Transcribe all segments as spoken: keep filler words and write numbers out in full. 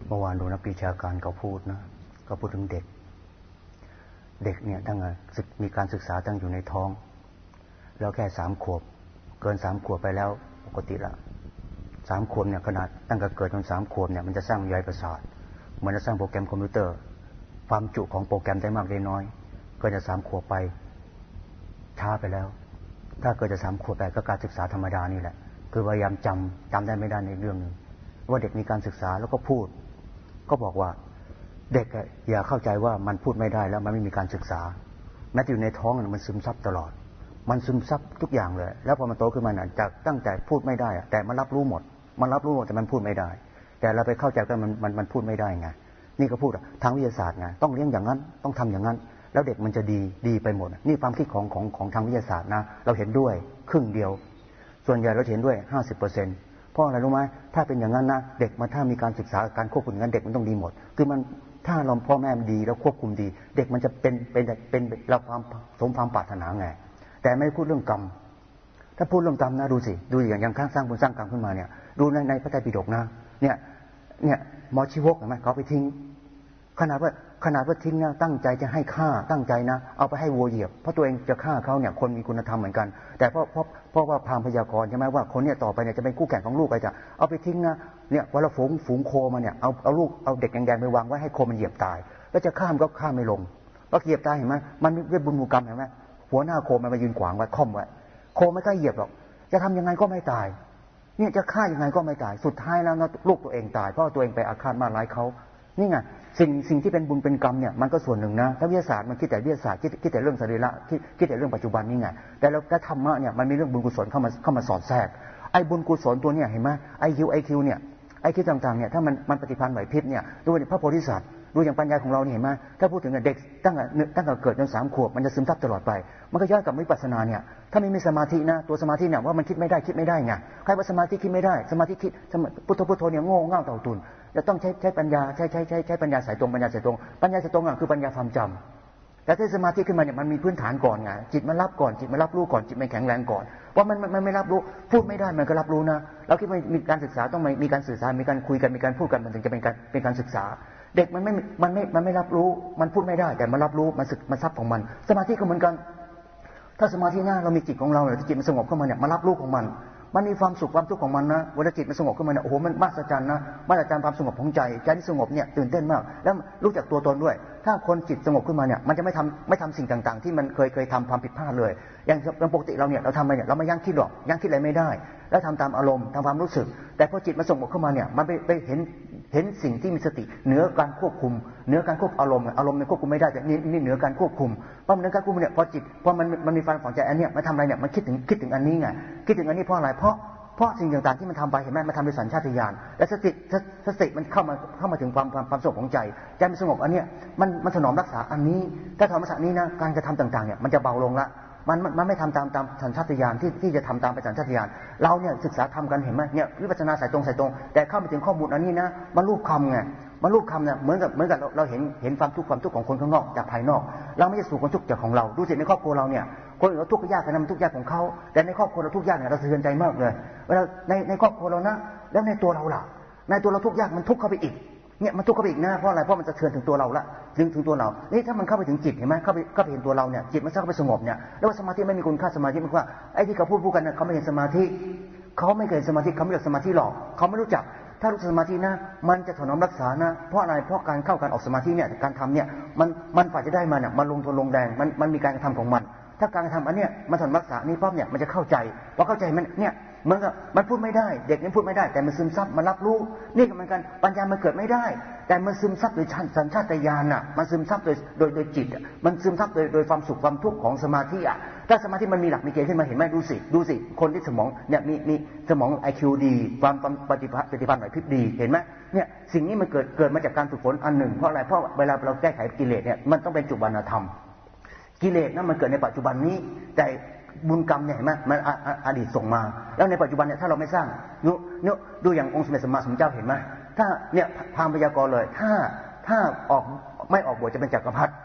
เมื่อวานดูนักวิชาการเขาพูดนะเขาพูดถึงเด็กเด็กเนี่ยตั้งมีการศึกษาตั้งอยู่ในท้องแล้วแค่สามขวบเกินสามขวบไปแล้วปกติละสามขวบเนี่ยขนาดตั้งแต่เกิดจนสามขวบเนี่ยมันจะสร้างใยประสาทเหมือนจะสร้างโปรแกรมคอมพิวเตอร์ความจุของโปรแกรมได้มากได้น้อยก็จะสามขวบไปช้าไปแล้วถ้าเกิดจะสามขวบไปก็การศึกษาธรรมดานี่แหละคือพยายามจำจำได้ไม่ได้ในเรื่องนึงว่าเด็กมีการศึกษาแล้วก็พูดก็บอกว่าเด็กอย่าเข้าใจว่ามันพูดไม่ได้แล้วมันไม่มีการศึกษาแม้อยู่ในท้องมันซึมซับตลอดมันซึมซับทุกอย่างเลยแล้วพอมันโตขึ้นมาเนี่ยจากตั้งแต่พูดไม่ได้แต่มันรับรู้หมดมันรับรู้หมดแต่มันพูดไม่ได้แต่เราไปเข้าใจว่ามันมันมันพูดไม่ได้ไงนี่ก็พูดทางวิทยาศาสตร์ไงต้องเลี้ยงอย่างนั้นต้องทำอย่างนั้นแล้วเด็กมันจะดีดีไปหมดนี่ความคิดของของของทางวิทยาศาสตร์นะเราเห็นด้วยครึ่งเดียวส่วนใหญ่เราเห็นด้วย ห้าสิบเปอร์เซ็นต์ เพราะอะไรรู้ไหมถ้าเป็นอย่างนั้นนะเด็กมันถ้ามีการศึกษาการควบคุมอย่างนั้นเด็กมันต้องดีหมดคือมันถ้าเราพ่อแม่ดีแล้วควบคุมดีเด็กมันจะเป็นเป็นเป็นเราความสมความปรารถนาไงแต่ไม่พูดเรื่องกรรมถ้าพูดเรื่องกรรมนะดูสิดูอย่างอย่างข้างสร้างบุญสร้างกรรมขึ้นมาเนี่ยดูในในพระไตรปิฎกนะเนี่ยเนี่ยหมอชีวกเห็นไหมเขาไปทิ้งขนาดว่าขนาดว่าทิ้งนะตั้งใจจะให้ฆ่าตั้งใจนะเอาไปให้วัวเหยียบเพราะตัวเองจะฆ่าเขาเนี่ยคนมีคุณธรรมเหมือนกันแต่เพราะเพราะเพราะว่าพราหมณ์พยากรณ์ใช่ไหมว่าคนเนี่ยต่อไปเนี่ยจะเป็นคู่แข่งของลูกไปจะเอาไปทิ้งนะเนี่ยวันละฝูงฝูงโคมาเนี่ยเอาเอาลูกเอาเด็กแดงๆไปวางไว้ให้โคมันเหยียบตายแล้วจะข้ามก็ข้ามไม่ลงแล้วเหยียบตายเห็นไหมมันเรียกบุญบุญกรรมเห็นไหมหัวหน้าโคมันมายืนขวางไว้ค่อมไว้โคไม่กล้าเหยียบหรอกจะทำยังไงก็ไม่ตายเนี่ยจะฆ่ายังไงก็ไม่ตายสุดท้ายแล้วนะลูกตัวเองตายเพราะตัวเองไปอาฆาตมาร้ายเขานี่ไงสิ่งสิ่งที่เป็นบุญเป็นกรรมเนี่ยมันก็ส่วนหนึ่งนะถ้าวิทยาศาสตร์มันคิดแต่วิทยาศาสตร์คิดคิดแต่เรื่องสรีระคิดคิดแต่เรื่องปัจจุบันนี่ไงแต่แล้วแต่ธรรมะเนี่ยมันมีเรื่องบุญกุศลเข้ามาเข้ามาสอดแทรกไอ้บุญกุศลตัวเนี่ยเห็นไหมไอคิวไอคิวเนี่ยไอคิวต่างๆเนี่ยถ้ามันมันปฏิพันธ์ไหวพริบเนี่ยดูพระโพธิสัตว์ดูอย่างปัญญาของเราเนี่ยเห็นไหมถ้าพูดถึงเด็กตั้งแต่ตั้งแต่เกิดจนสามขวบมันจะซึมซับตลอดไปมันก็ย้อนกลับวิปัสสนาเนี่ยถ้าไม่มีสมาธินะตัวสมาธิเนี่ยว่ามันคิดไม่ได้คิดไม่ได้ไงใครว่าสมาธิคิดไม่ได้สมาธิคิดพุทโธพุทโธเนี่ยโง่เง่าเต่าตุนจะต้องใช้ใช้ปัญญาใช้ใช้ใช้ใช้ปัญญาสายตรงปัญญาสายตรงปัญญาสายตรงอ่ะคือปัญญาความจำแต่ถ้าสมาธิขึ้นมาเนี่ยมันมีพื้นฐานก่อนไงจิตมันรับก่อนจิตมันรับรู้ก่อนจิตมันแข็งแรงก่อนเพราะมันมันไม่รับรู้พูดไม่ได้มันก็รับรู้นะเราคิดว่ามีการศึกษาต้องมีการสื่อสารมีการคุยกันมีการพูดกันมันถึงจะเป็นการเป็นการศึกษาเด็กมันไม่มันไม่มันไม่รับรู้มันพูดไม่ได้แต่มันรับรู้มันสึกมันซับของมันสมาธิก็เหมือนกันถ้าสมาธิหน้าเรามีจิตของเราเนี่ยจิตมันสงบเข้ามาเนี่ยมันรับรู้ของมันมันมีความสุขความทุกข์ของมันนะเวลาจิตมันสงบขึ้นมาเนี่ยโอ้โหมันมหัศจรรย์นะมหัศจรรย์ความสงบของใจใจที่สงบเนี่ยตื่นเต้นมากแล้วรู้จักตัวตนด้วยถ้าคนจิตสงบขึ้นมาเนี่ยมันจะไม่ทำไม่ทำสิ่งต่างๆที่มันเคยเคยทำความผิดพลาดเลยอย่างปกติเราเนี่ยเราทำอะไรเนี่ยเราไม่ยั้งคิดหรอกยั้งคิดอะไรไม่ได้แล้วทำตามอารมณ์ทำความรู้สึกแต่พอจิตมันสงบขึ้นมาเนี่ยมันไปไปเห็นเห็นสิ่งที่มีสติเหนือการควบคุมเหนือการควบอารมณ์อารมณ์มันควบคุมไม่ได้แต่นี่นี่เหนือการควบคุมเพราะมันเหนือการควบคุมเนี่ยพอจิตพอมันมันมีฟันฝังใจอันเนี้ยมันทำอะไรเนี่ยมันคิดถึงคิดถึงอันนี้ไงคิดถึงอันนี้เพราะอะไรเพราะเพราะสิ่งต่างๆที่มันทำไปเห็นไหมมันทำด้วยสัญชาตญาณและสติสติมันเข้ามาเข้ามาถึงความความความสงบของใจใจมันสงบอันเนี้ยมันมันถนอมรักษาอันนี้ถ้าถนอมรักษานี้นะการกระทำต่างๆเนี่ยมันจะเบาลงละมันมันไม่ทำตามตามสัญชาตญาณที่ที่จะทำตามไปสัญชาตญาณเราเนี่ยศึกษาทำกันเห็นไหมเนี่ยวิปัสสนาสายตรงสายตรงแต่เข้าไปถึงข้อมูลอันนี้นะมันรูปคำไงมันรูปคำเนี่ยเหมือนกับเหมือนกับเราเราเห็นเห็นความทุกข์ความทุกข์ของคนข้างนอกจากภายนอกเราไม่ใช่สู่ความทุกข์จากของเราดูสิในครอบครัวเราเนี่ยคนอื่นเราทุกข์ยากกันนะมันทุกข์ยากของเขาแต่ในครอบครัวเราทุกข์ยากเนี่ยเราสะเทือนใจมากเลยเวลาในในครอบครัวเรานะแล้วในตัวเราล่ะในตัวเราทุกข์ยากมันทุกข์เข้าไปอีกเนี่ยมันทุกข์เข้าไปอีกนะเพราะอะไรเพราะมันจะเทือนถึงตัวเราละถึงถึงตัวเรานี่ถ้ามันเข้าไปถึงจิตเห็นไหมเข้าไปเข้าไปเห็นตัวเราเนี่ยจิตมันเข้าไปสงบเนี่ยแล้วสมาธิไม่มีคุณค่าสมาธิมันว่าไอ้ที่เขาพูดพูดกันเนี่ยเขาไม่เห็นสมาธิเขาไม่เคยเห็นสมาธิเขาไม่เรียกสมาธิหรอกเขาไม่รู้จักถ้ารู้สมาธินะมันจะถนอมรักษานะเพราะอะไรเพราะการเข้าการออกสมาธิเนี่ยการทำเนี่ยมันมันฝ่ายจะได้มาเนี่ยมันลงทุนลงแรงมันมันมีการกระทำของมันถ้าการกระทำอันเนี้ยมันถนอมรักษานี่ปั๊บเนี่ยมันจะเข้าใจพอเข้าใจมันเนี่ยเหมือนกับมันพูดไม่ได้เด็กนี่พูดไม่ได้แต่มันซึมซับมันรับรู้นี่ก็เหมือนกันปัญญามันเกิดไม่ได้แต่มันซึมซับโดยสัญชาตญาณน่ะมันซึมซับโดยโดยโดยจิตอ่ะมันซึมซับโดยโดยความสุขความทุกข์ของสมาธิอ่ะถ้าสมาธิมันมีหลักมีเกณฑ์ขึ้นมาเห็นไหมดูสิดูสิคนที่สมองเนี่ยมีมีสมอง ไอ คิว ดีความปฏิภาณปฏิภาณไหวพริบดีเห็นไหมเนี่ยสิ่งนี้มันเกิดเกิดมาจากการฝึกฝนอันหนึ่งเพราะอะไรเพราะเวลาเราแก้ไขกิเลสเนี่ยมันต้องเป็นจุบันธรรมกิเลสนั้นมันเกิดในปัจจุบันนี้แต่บุญกรรมเนี่ยเห็นไหมมันอดีตส่งมาแล้วในปัจจุบันเนี่ยถ้าเราไม่สร้างนุนุดูอย่างองค์สมเด็จสัมมาสัมพุทธเจ้าเห็นไหมถ้าเนี่ยพามพยากรณ์เลยถ้าถ้าออกไม่ออกบวชจะเป็นจักรพรรดิ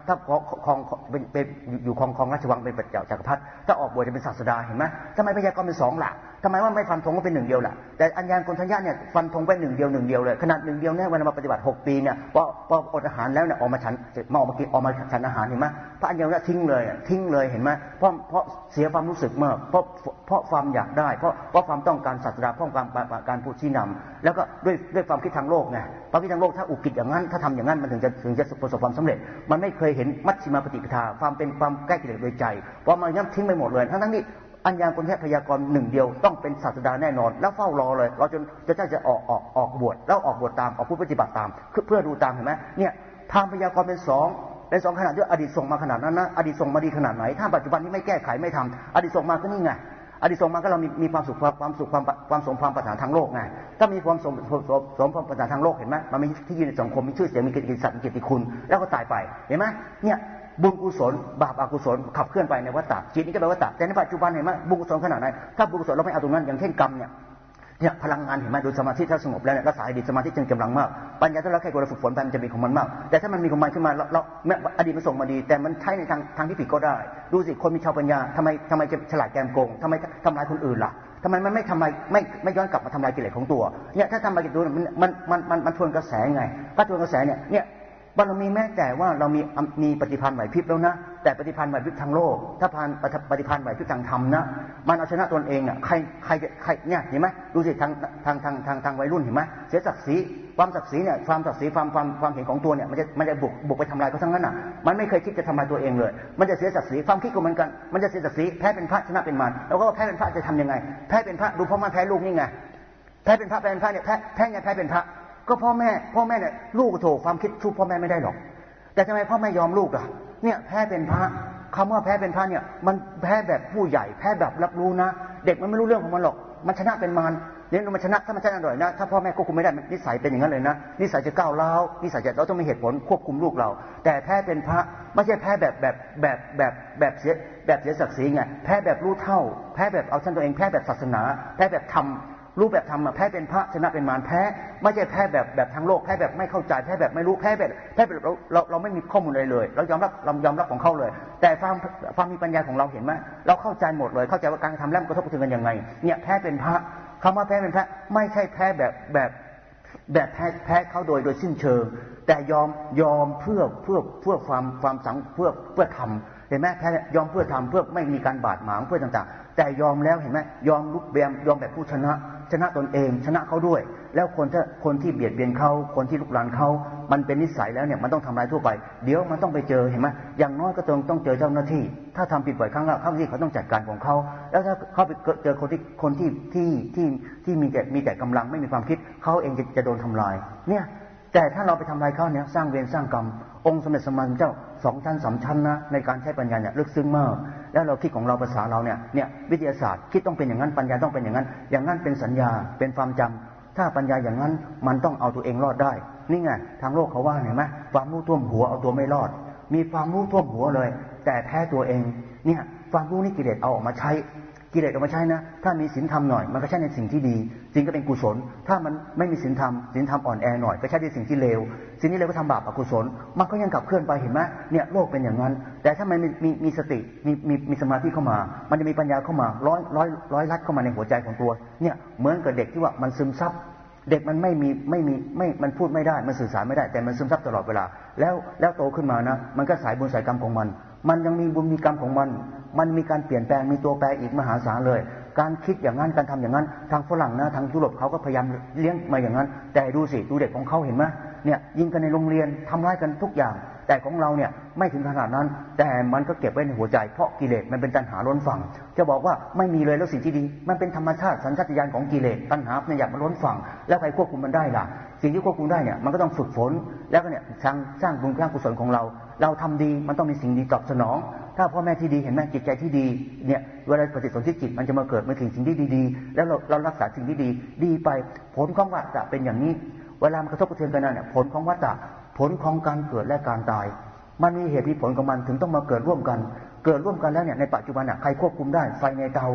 ถ้าครองเป็นเป็นอยู่ครองครองราชวังเป็นปัจเจ้าจักรพรรดิถ้าออกบวชจะเป็นศาสดาเห็นไหมทำไมพยากรณ์เป็นสองล่ะทำไมว่าไม่ฟันธงว่าเป็นหนึ่งเดียวล่ะแต่อัญญาณโกณฑัญญะเนี่ยฟันธงเป็นหนึ่งเดียวหนึ่งเดียวเลยขนาดหนึ่งเดียวเนี่ยเวลามาปฏิบัติหกปีเนี่ยพอพออดอาหารแล้วเนี่ยออกมาฉันมาออกมากินออกมาฉันอาหารเห็นไหมพระอัญญาณทิ้งเลยทิ้งเลยเห็นไหมเพราะเพราะเสียความรู้สึกเมื่อเพราะเพราะความอยากได้เพราะเพราะความต้องการศาสดาเพราะความการพูดชี้นำแล้วก็ด้วยด้วยความคิดทางโลกไงความคิดทางโลกถ้าอุกิจอย่างนั้นถ้าทำอย่างนั้นมันถึงจะถึงจะประสบความสำเร็จมันไม่เคยเห็นมัชฌิมาปฏิปทาความเป็นความใกล้กิเลสโดยใจเพราะมันย่ำทิ้งไปหมดเลยทั้งทั้งนี้อัญญาณโกณฑัญญะพยากรณ์หนึ่งเดียวต้องเป็นศาสดาแน่นอนแล้วเฝ้ารอเลยเราจนจะจะจะออกออกออกบวชแล้วออกบวชตามออกผู้ปฏิบัติตามเพื่อดูตามเห็นไหมเนี่ยทางพยากรณ์เป็นสองเป็นสองขนาดที่อดีตส่งมาขนาดนั้นนะอดีตส่งมาดีขนาดไหนถ้าปัจจุบันนี้ไม่แก้ไขไม่ทำอดีตส่งมาก็นี่ไงอดีตส่งมาก็เรามีมีความสุขความสุขความความสมความปรารถนาทางโลกไงถ้ามีความสมสมความปรารถนาทางโลกเห็นไหมมันมีที่ยืนในสังคมมีชื่อเสียงมีเกียรติศักดิ์มีเกียรติคุณแล้วก็ตายไปเห็นไหมเนี่ยบุญกุศลบาปอกุศลขับเคลื่อนไปในวัฏฏะจิตนี้ก็เป็นวัฏฏะแต่ในปัจจุบันเห็นไหมบุญกุศลขนาดไหนถ้าบุญกุศลเราไม่เอาตรงนั้นอย่างเช่นกรรมเนี่ยเนี่ยพลังงานเห็นไหมโดยสมาธิถ้าสงบแล้วเนี่ยรักษาอดีตสมาธิจึงกำลังมากปัญญาถ้าเราแค่กดฝึกฝนไปมันจะมีของมันมากแต่ถ้ามันมีของมันขึ้นมาเราเราอดีตมันส่งมาดีแต่มันใช้ในทางทางที่ผิดก็ได้ดูสิคนมีชาวปัญญาทำไมทำไมจะฉลาดแกมโกงทำไมทำลายคนอื่นล่ะทำไมมันไม่ทำลายไม่ไม่ย้อนกลับมาทำลายกิเลสของตัวเนี่ยถ้าทำลายกิเลสมันมันมันมันมันทวนกระแสไงถ้าทวนกระแสเนี่ยเนี่ยบารมีแม้แต่ว่าเรามีมีปฏิภาณไหวพริบแล้วนะแต่ปฏิภาณไหวพริบทางโลกถ้าพานปฏิภาณไหวพริบทางธรรมนะมันเอาชนะตนเองอ่ะใครใครใครเนี่ยเห็นไหมดูสิทางทางทางทางทางวัยรุ่นเห็นไหมเสียศักดิ์ศรีความศักดิ์ศรีเนี่ยความศักดิ์ศรีความความความเห็นของตัวเนี่ยมันจะมันจะบุกบุกไปทำลายเขาทั้งนั้นอ่ะมันไม่เคยคิดจะทำลายตัวเองเลยมันจะเสียศักดิ์ศรีความคิดก็เหมือนกันมันจะเสียศักดิ์ศรีแพ้เป็นพระชนะเป็นมารแล้วก็แพ้เป็นพระจะทำยังไงแพ้เป็นพระดูพ่อแม่แพ้ลูกนี่ไงแพ้เป็นพระแพ้เป็นพระเนี่ยแพ้แพ้ไงแพ้เป็นพระก็พ่อแม่พ่อแม่เนี่ยลูกโถความคิดสู้พ่อแม่ไม่ได้หรอกแต่ทำไมพ่อไม่ยอมลูกล่ะเนี่ยแพ้เป็นพระคำว่าแพ้เป็นพระเนี่ยมันแพ้แบบผู้ใหญ่แพ้แบบรับรู้นะเด็กมันไม่รู้เรื่องของมันหรอกมันชนะเป็นมารเนี่ยมันชนะถ้ามันชนะอร่อยนะถ้าพ่อแม่ควบคุมไม่ได้นิสัยเป็นอย่างนั้นเลยนะนิสัยจะก้าวร้าวนิสัยจะเราต้องมีเหตุผลควบคุมลูกเราแต่แพ้เป็นพระไม่ใช่แพ้แบบแบบแบบแบบแบบเสียแบบเสียศักดิ์ศรีไงแพ้แบบรู้เท่าแพ้แบบเอาชนะตัวเองแพ้แบบศาสนาแพ้แบบธรรมรู้แบบธรรมแพ้เป็นพระชนะเป็นมารแพ้ไม่ใช่แพ้แบบแบบทางโลกแพ้แบบไม่เข้าใจแพ้แบบไม่รู้แพ้แบบแพ้แบบเราเราเราไม่มีข้อมูลอะไรเลยเรายอมรับเรายอมรับของเขาเลยแต่ความความมีปัญญาของเราเห็นไหมเราเข้าใจหมดเลยเข้าใจว่าการทำแล้วมันกระทบกระเทือนกันยังไงเนี่ยแพ้เป็นพระคำว่าแพ้เป็นพระไม่ใช่แพ้แบบแบบแบบแพ้แพ้เขาโดยโดยสิ้นเชิงแต่ยอมยอมเพื่อเพื่อเพื่อความความสังเพื่อเพื่อทำเห็นไหมแพ้ยอมเพื่อทำเพื่อไม่มีการบาดหมางเพื่อต่างๆแต่ยอมแล้วเห็นไหมยอมลุกเบียมยอมแบบผู้ชนะชนะตนเองชนะเขาด้วยแล้วคนถ้าคนที่เบียดเบียนเขาคนที่ลุกลานเขามันเป็นนิสัยแล้วเนี่ยมันต้องทำลายทั่วไปเดี๋ยวมันต้องไปเจอเห็นไหมอย่างน้อยก็ต้องต้องเจอเจ้าหน้าที่ถ้าทำผิดบ่อยครั้งแล้วเจ้าหน้าที่เขาต้องจัดการของเขาแล้วถ้าเขาไปเจอคนที่คนที่ที่ที่ที่มีแต่มีแต่กำลังไม่มีความคิดเขาเองจะจะโดนทำลายเนี่ยแต่ถ้าเราไปทำลายเขาเนี่ยสร้างเวรสร้างกรรมองค์สมเด็จสมมาสัมพุทธเจ้าสองชั้นสามชั้นนะในการใช้ปัญญาเนี่ยลึกซึ้งมากแล้วเราคิดของเราภาษาเราเนี่ยเนี่ยวิทยาศาสตร์คิดต้องเป็นอย่างนั้นปัญญาต้องเป็นอย่างนั้นอย่างนั้นเป็นสัญญาเป็นความจำถ้าปัญญาอย่างนั้นมันต้องเอาตัวเองรอดได้นี่ไงทางโลกเขาว่าเห็นไหมความรู้ท่วมหัวเอาตัวไม่รอดมีความรู้ท่วมหัวเลยแต่แพ้ตัวเองเนี่ยความรู้นี่กิเลสเอาออกมาใช้กิเลสออกมาใช้นะถ้ามีศีลธรรมหน่อยมันก็ใช้ในสิ่งที่ดีสิ่งก็เป็นกุศลถ้ามันไม่มีศีลธรรมศีลธรรมอ่อนแอหน่อยก็ใช้ในสิ่งที่เลวสิ่งที่เลวก็ทำบาปอกุศลมันก็ยังขับเคลื่อนไปเห็นไหมเนี่ยโลกเป็นอย่างนั้นแต่ถ้ามันมีมีมีสติมีมีมีสมาธิเข้ามามันจะมีปัญญาเข้ามาร้อยร้อยร้อยลัดเข้ามาในหัวใจของตัวเนี่ยเหมือนกับเด็กที่ว่ามันซึมซับเด็กมันไม่มีไม่มีไม่มันพูดไม่ได้มันสื่อสารไม่ได้แต่มันซึมซับตลอดเวลาแล้วแล้วโตขึ้นมานะมันก็สายบุญสายกรรมของมันมันยังมีบุญมีกรรมของมันมันมีการเปลี่ยนแปลงมีตัวแปรอีกมหาศาลเลยการคิดอย่างนั้นการทำอย่างนั้นทางฝรั่งนะทางยุโรปเขาก็พยายามเลี้ยงมาอย่างนั้นแต่ดูสิดูเด็กของเขาเห็นไหมเนี่ยยิงกันในโรงเรียนทำร้ายกันทุกอย่างแต่ของเราเนี่ยไม่ถึงขนาดนั้นแต่มันก็เก็บไว้ในหัวใจเพราะกิเลสมันเป็นตัณหาล้นฝั่งจะบอกว่าไม่มีเลยแล้วสิ่งที่ดีมันเป็นธรรมชาติสัญชาตญาณของกิเลสตัณหาเนี่ยอยากมันล้นฝั่งแล้วใครควบคุมมันได้ล่ะสิ่งที่ควบคุมได้เนี่ยมันก็ต้องฝึกฝนแล้วก็เนี่ยสร้างสร้างบุญสร้างกุศลของเราเราทำดีมันต้องมีสิ่งดีตอบสนองถ้าพ่อแม่ที่ดีเห็นไหมจิตใจที่ดีเนี่ยเวลาปฏิสนธิจิตมันจะมาเกิดมาถึงสิ่งที่ดีๆแล้วเราเรารักษาสิ่งที่ดีดีไปผลของวัฏฏะเป็นอย่างนี้เวลามันกระทบกระเทือนกันนั่นเนี่ยผลของวัฏฏะผลของการเกิดและการตายมันมีเหตุมีผลของมันถึงต้องมาเกิดร่วมกันเกิดร่วมกันแล้วเนี่ยในปัจจุบันน่ะใครควบคุมได้ไฟในเตาไฟ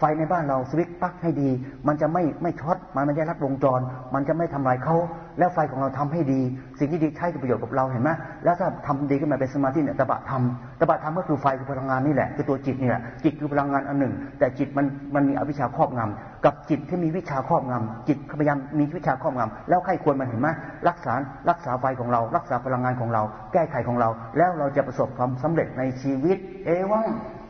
ไฟในบ้านเราสวิตช์ปลั๊กให้ดีมันจะไม่ไม่ช็อตมันไม่ได้รัดวงจรมันจะไม่ทำลายเขาแล้วไฟของเราทำให้ดีสิ่งที่ดีใช้ประโยชน์กับเราเห็นไหมแล้วถ้าทำดีขึ้นมาเป็นสมาธิเนี่ยตบะธรรมตบะธรรมก็คือไฟคือพลังงานนี่แหละคือตัวจิตนี่แหละจิตคือพลังงานอันหนึ่งแต่จิตมันมันมีอวิชชาครอบงำกับจิตที่มีวิชาครอบงำจิตพยายามมีวิชาครอบงำแล้วใครควรมันเห็นไหมรักษารักษาไฟของเรารักษาพลังงานของเราแก้ไขของเราแล้วเราจะประสบความสำเร็จในชีวิตเอวัง